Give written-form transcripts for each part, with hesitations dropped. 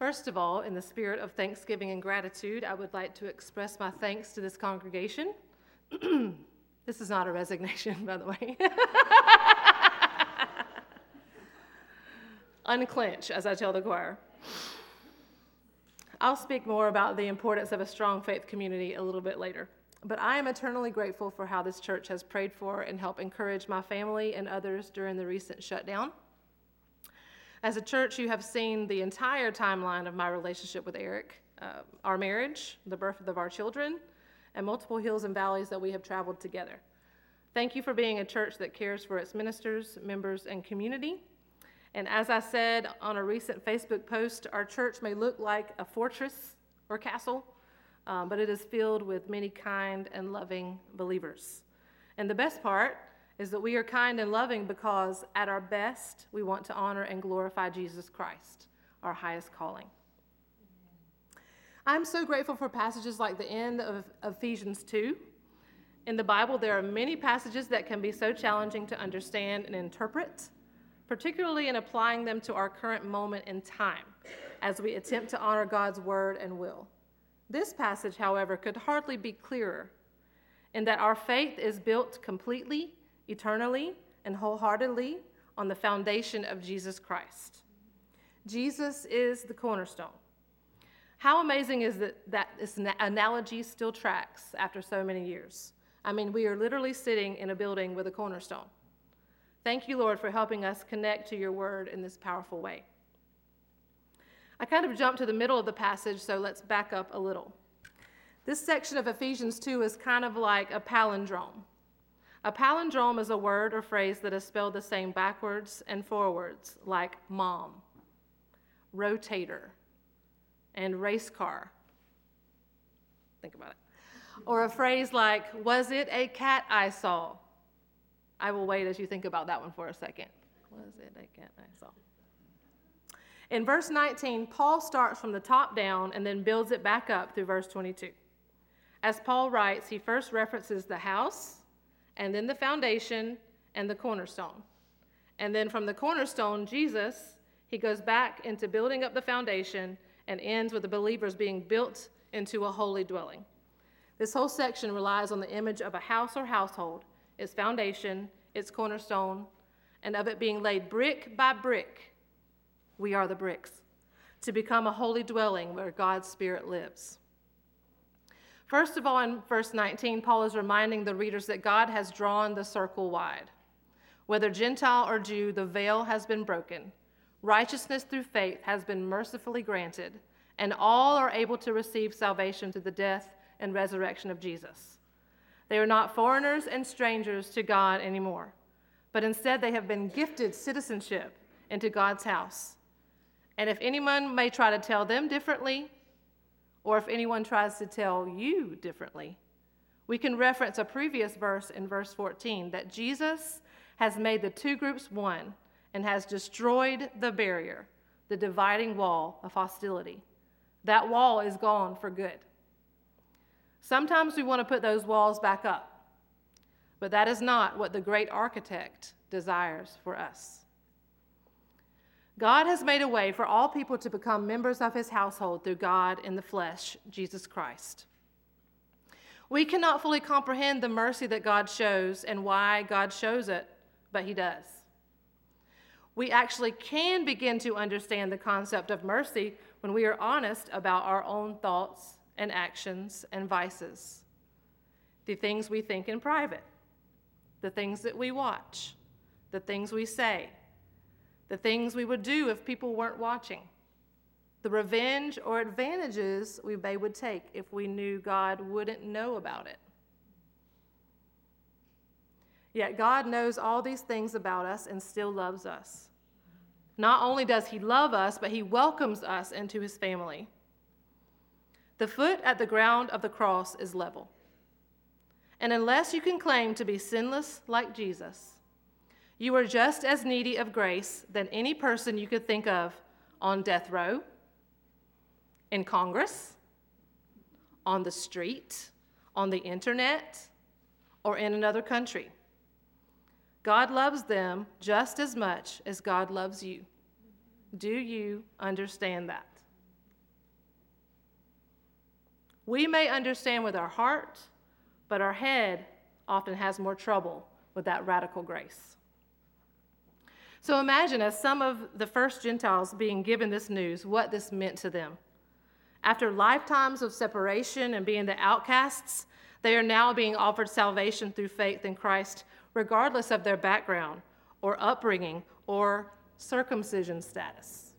First of all, in the spirit of thanksgiving and gratitude, I would like to express my thanks to this congregation. This is not a resignation, by the way. Unclench, as I tell the choir. I'll speak more about the importance of a strong faith community a little bit later. But I am eternally grateful for how this church has prayed for and helped encourage my family and others during the recent shutdown. As a church, you have seen the entire timeline of my relationship with Eric, our marriage, the birth of our children, and multiple hills and valleys that we have traveled together. Thank you for being a church that cares for its ministers, members, and community. And as I said on a recent Facebook post, our church may look like a fortress or castle, but it is filled with many kind and loving believers. And the best part is that we are kind and loving because at our best, we want to honor and glorify Jesus Christ, our highest calling. I'm so grateful for passages like the end of Ephesians 2. In the Bible, there are many passages that can be so challenging to understand and interpret, particularly in applying them to our current moment in time as we attempt to honor God's word and will. This passage, however, could hardly be clearer in that our faith is built completely, eternally, and wholeheartedly on the foundation of Jesus Christ. Jesus is the cornerstone. How amazing is that this analogy still tracks after so many years? I mean, we are literally sitting in a building with a cornerstone. Thank you, Lord, for helping us connect to your word in this powerful way. I kind of jumped to the middle of the passage, so let's back up a little. This section of Ephesians 2 is kind of like a palindrome. A palindrome is a word or phrase that is spelled the same backwards and forwards, like mom, rotator, and race car. Think about it. Or a phrase like, was it a cat I saw? I will wait as you think about that one for a second. Was it a cat I saw? In verse 19, Paul starts from the top down and then builds it back up through verse 22. As Paul writes, he first references the house, and then the foundation and the cornerstone. And then from the cornerstone, Jesus, he goes back into building up the foundation and ends with the believers being built into a holy dwelling. This whole section relies on the image of a house or household, its foundation, its cornerstone, and of it being laid brick by brick. We are the bricks, to become a holy dwelling where God's Spirit lives. First of all, in verse 19, Paul is reminding the readers that God has drawn the circle wide. Whether Gentile or Jew, the veil has been broken. Righteousness through faith has been mercifully granted, and all are able to receive salvation through the death and resurrection of Jesus. They are not foreigners and strangers to God anymore, but instead they have been gifted citizenship into God's house. And if anyone may try to tell them differently, or if anyone tries to tell you differently, we can reference a previous verse in verse 14, that Jesus has made the two groups one and has destroyed the barrier, the dividing wall of hostility. That wall is gone for good. Sometimes we want to put those walls back up, but that is not what the great architect desires for us. God has made a way for all people to become members of his household through God in the flesh, Jesus Christ. We cannot fully comprehend the mercy that God shows and why God shows it, but he does. We actually can begin to understand the concept of mercy when we are honest about our own thoughts and actions and vices, the things we think in private, the things that we watch, the things we say, the things we would do if people weren't watching, the revenge or advantages they would take if we knew God wouldn't know about it. Yet God knows all these things about us and still loves us. Not only does he love us, but he welcomes us into his family. The foot at the ground of the cross is level. And unless you can claim to be sinless like Jesus, you are just as needy of grace than any person you could think of on death row, in Congress, on the street, on the internet, or in another country. God loves them just as much as God loves you. Do you understand that? We may understand with our heart, but our head often has more trouble with that radical grace. So imagine, as some of the first Gentiles being given this news, what this meant to them. After lifetimes of separation and being the outcasts, they are now being offered salvation through faith in Christ, regardless of their background or upbringing or circumcision status.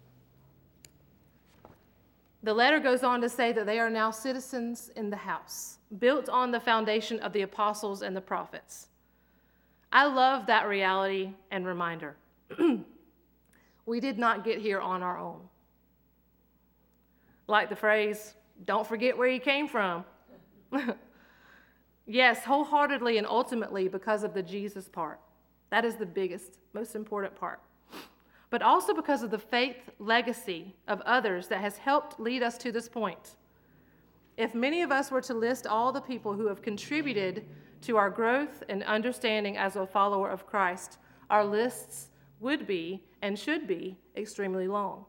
The letter goes on to say that they are now citizens in the house, built on the foundation of the apostles and the prophets. I love that reality and reminder. We did not get here on our own. Like the phrase, don't forget where you came from. Yes, wholeheartedly and ultimately because of the Jesus part. That is the biggest, most important part. But also because of the faith legacy of others that has helped lead us to this point. If many of us were to list all the people who have contributed to our growth and understanding as a follower of Christ, our lists would be and should be extremely long.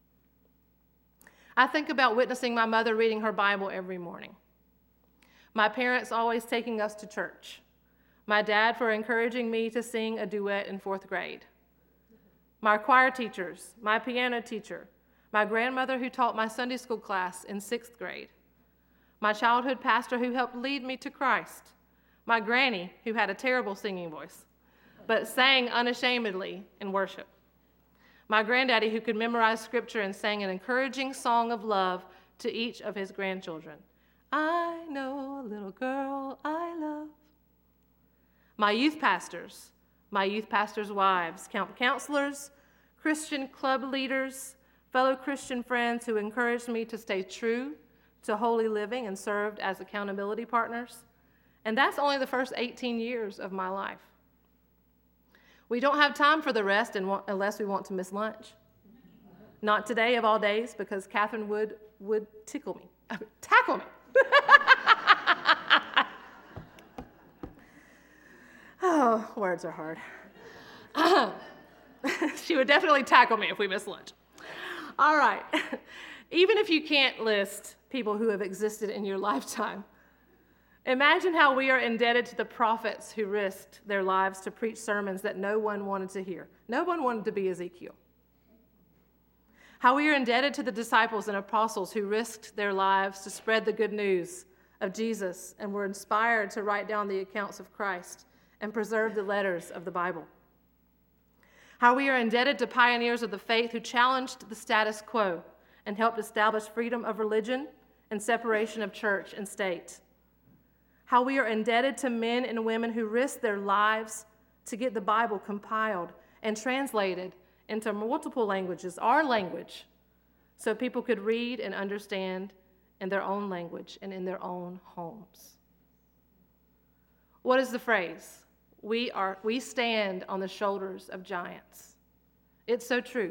I think about witnessing my mother reading her Bible every morning. My parents always taking us to church. My dad for encouraging me to sing a duet in 4th grade. My choir teachers, my piano teacher, my grandmother who taught my Sunday school class in 6th grade, my childhood pastor who helped lead me to Christ, my granny who had a terrible singing voice, but sang unashamedly in worship, my granddaddy who could memorize scripture and sang an encouraging song of love to each of his grandchildren. I know a little girl I love. My youth pastors, my youth pastors' wives, counselors, Christian club leaders, fellow Christian friends who encouraged me to stay true to holy living and served as accountability partners. And that's only the first 18 years of my life. We don't have time for the rest unless we want to miss lunch. Not today of all days, because Catherine would tackle me. Oh, words are hard. She would definitely tackle me if we miss lunch. All right. Even if you can't list people who have existed in your lifetime, imagine how we are indebted to the prophets who risked their lives to preach sermons that no one wanted to hear. No one wanted to be Ezekiel. How we are indebted to the disciples and apostles who risked their lives to spread the good news of Jesus and were inspired to write down the accounts of Christ and preserve the letters of the Bible. How we are indebted to pioneers of the faith who challenged the status quo and helped establish freedom of religion and separation of church and state. How we are indebted to men and women who risked their lives to get the Bible compiled and translated into multiple languages, our language, so people could read and understand in their own language and in their own homes. What is the phrase? We stand on the shoulders of giants. It's so true.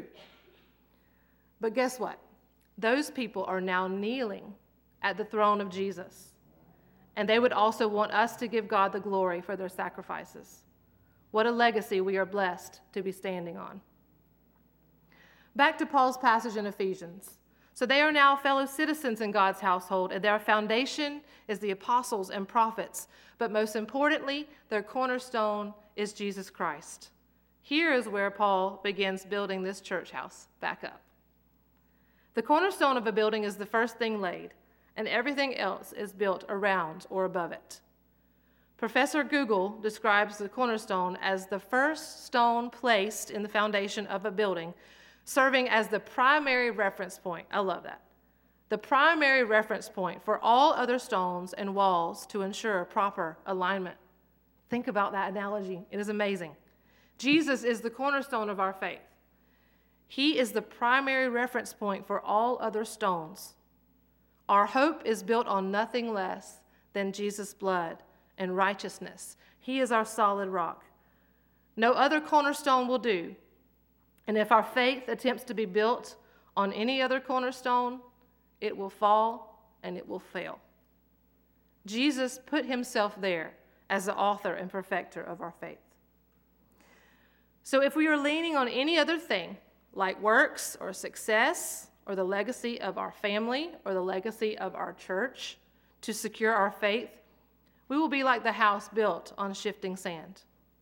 But guess what? Those people are now kneeling at the throne of Jesus. And they would also want us to give God the glory for their sacrifices. What a legacy we are blessed to be standing on. Back to Paul's passage in Ephesians. So they are now fellow citizens in God's household, and their foundation is the apostles and prophets. But most importantly, their cornerstone is Jesus Christ. Here is where Paul begins building this church house back up. The cornerstone of a building is the first thing laid, and everything else is built around or above it. Professor Google describes the cornerstone as the first stone placed in the foundation of a building, serving as the primary reference point. I love that. The primary reference point for all other stones and walls to ensure proper alignment. Think about that analogy. It is amazing. Jesus is the cornerstone of our faith. He is the primary reference point for all other stones. Our hope is built on nothing less than Jesus' blood and righteousness. He is our solid rock. No other cornerstone will do. And if our faith attempts to be built on any other cornerstone, it will fall and it will fail. Jesus put himself there as the author and perfecter of our faith. So if we are leaning on any other thing, like works or success or the legacy of our family or the legacy of our church to secure our faith, we will be like the house built on shifting sand.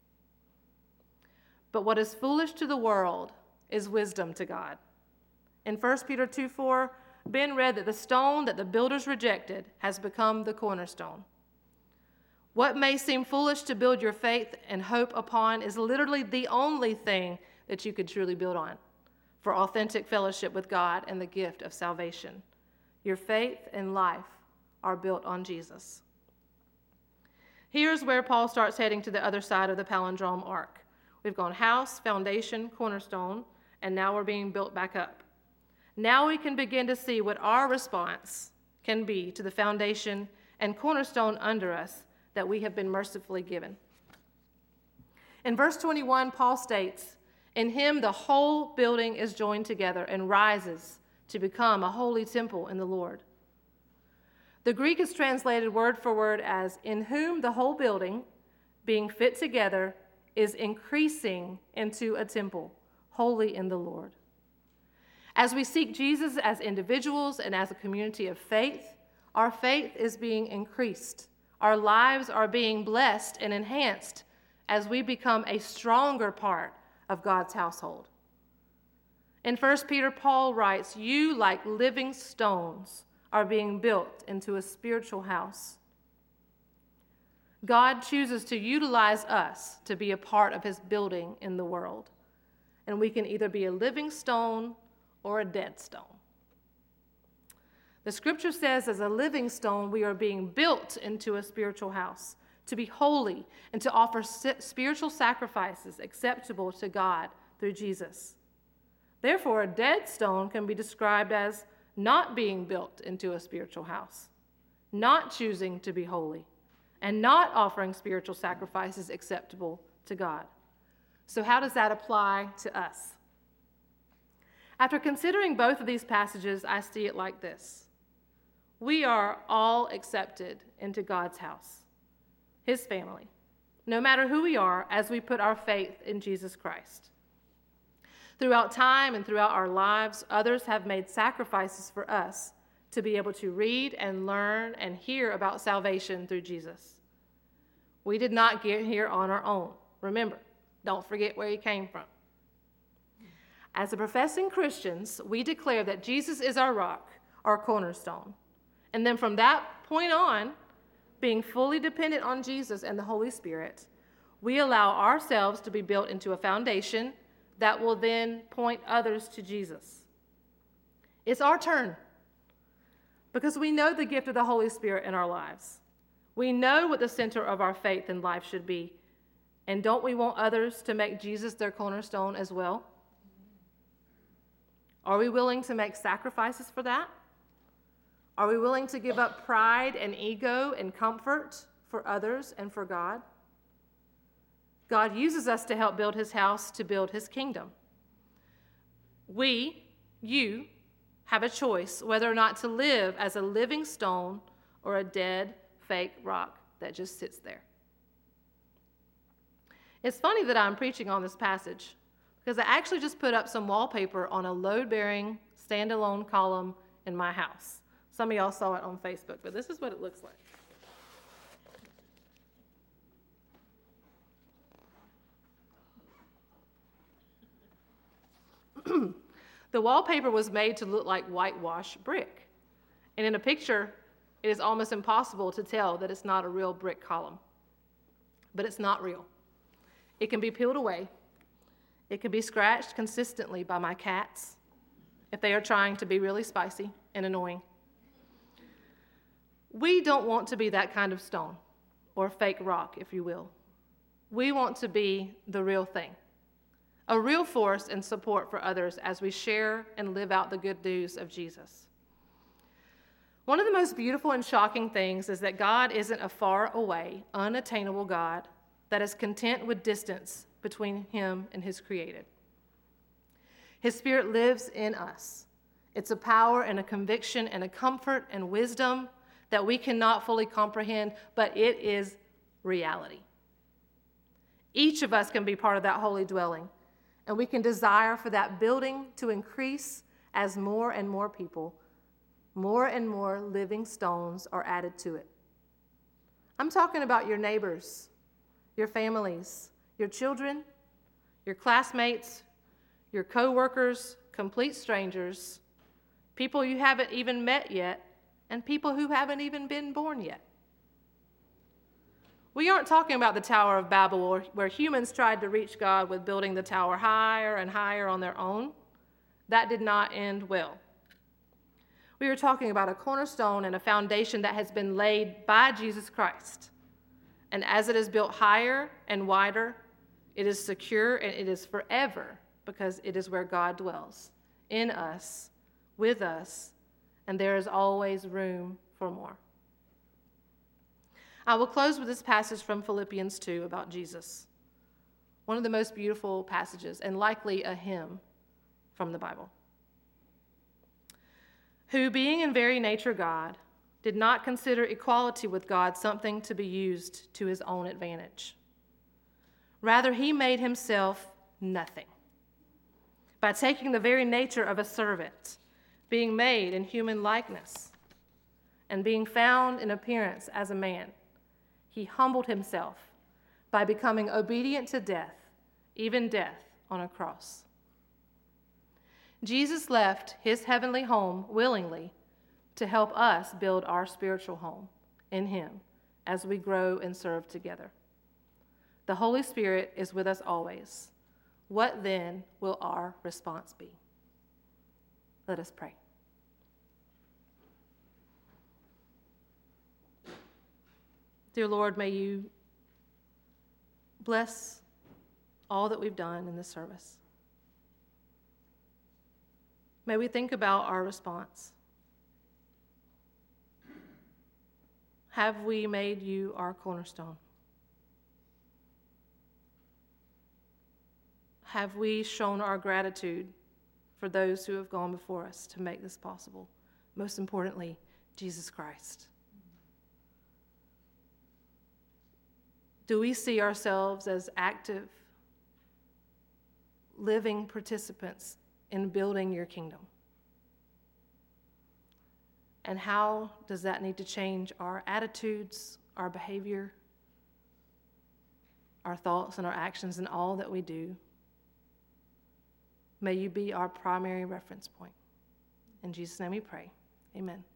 But what is foolish to the world is wisdom to God. In 1 Peter 2:4, Ben read that the stone that the builders rejected has become the cornerstone. What may seem foolish to build your faith and hope upon is literally the only thing that you could truly build on for authentic fellowship with God and the gift of salvation. Your faith and life are built on Jesus. Here's where Paul starts heading to the other side of the palindrome arc. We've gone house, foundation, cornerstone, and now we're being built back up. Now we can begin to see what our response can be to the foundation and cornerstone under us that we have been mercifully given. In verse 21, Paul states, "In him the whole building is joined together and rises to become a holy temple in the Lord." The Greek is translated word for word as, "In whom the whole building, being fit together, is increasing into a temple, holy in the Lord." As we seek Jesus as individuals and as a community of faith, our faith is being increased. Our lives are being blessed and enhanced as we become a stronger part of God's household. In 1 Peter, Paul writes, "You, like living stones, are being built into a spiritual house." God chooses to utilize us to be a part of his building in the world. And we can either be a living stone or a dead stone. The scripture says, as a living stone, we are being built into a spiritual house, to be holy and to offer spiritual sacrifices acceptable to God through Jesus. Therefore, a dead stone can be described as not being built into a spiritual house, not choosing to be holy, and not offering spiritual sacrifices acceptable to God. So how does that apply to us? After considering both of these passages, I see it like this. We are all accepted into God's house, his family, no matter who we are, as we put our faith in Jesus Christ. Throughout time and throughout our lives, others have made sacrifices for us to be able to read and learn and hear about salvation through Jesus. We did not get here on our own. Remember, don't forget where you came from. As a professing Christians, we declare that Jesus is our rock, our cornerstone. And then from that point on, being fully dependent on Jesus and the Holy Spirit, we allow ourselves to be built into a foundation that will then point others to Jesus. It's our turn because we know the gift of the Holy Spirit in our lives. We know what the center of our faith and life should be. And don't we want others to make Jesus their cornerstone as well? Are we willing to make sacrifices for that? Are we willing to give up pride and ego and comfort for others and for God? God uses us to help build his house, to build his kingdom. You, have a choice whether or not to live as a living stone or a dead, fake rock that just sits there. It's funny that I'm preaching on this passage because I actually just put up some wallpaper on a load-bearing, standalone column in my house. Some of y'all saw it on Facebook, but this is what it looks like. The wallpaper was made to look like whitewash brick. And in a picture, it is almost impossible to tell that it's not a real brick column. But it's not real. It can be peeled away. It can be scratched consistently by my cats if they are trying to be really spicy and annoying. We don't want to be that kind of stone or fake rock, if you will. We want to be the real thing, a real force and support for others as we share and live out the good news of Jesus. One of the most beautiful and shocking things is that God isn't a far away, unattainable God that is content with distance between him and his created. His Spirit lives in us. It's a power and a conviction and a comfort and wisdom that we cannot fully comprehend, but it is reality. Each of us can be part of that holy dwelling, and we can desire for that building to increase as more and more people, more and more living stones are added to it. I'm talking about your neighbors, your families, your children, your classmates, your co-workers, complete strangers, people you haven't even met yet, and people who haven't even been born yet. We aren't talking about the Tower of Babel, where humans tried to reach God with building the tower higher and higher on their own. That did not end well. We are talking about a cornerstone and a foundation that has been laid by Jesus Christ. And as it is built higher and wider, it is secure and it is forever, because it is where God dwells, in us, with us, and there is always room for more. I will close with this passage from Philippians 2 about Jesus, one of the most beautiful passages, and likely a hymn from the Bible. Who, being in very nature God, did not consider equality with God something to be used to his own advantage. Rather, he made himself nothing by taking the very nature of a servant, being made in human likeness, and being found in appearance as a man. He humbled himself by becoming obedient to death, even death on a cross. Jesus left his heavenly home willingly to help us build our spiritual home in him as we grow and serve together. The Holy Spirit is with us always. What then will our response be? Let us pray. Dear Lord, may you bless all that we've done in this service. May we think about our response. Have we made you our cornerstone? Have we shown our gratitude for those who have gone before us to make this possible? Most importantly, Jesus Christ. Do we see ourselves as active, living participants in building your kingdom? And how does that need to change our attitudes, our behavior, our thoughts and our actions in all that we do? May you be our primary reference point. In Jesus' name we pray. Amen.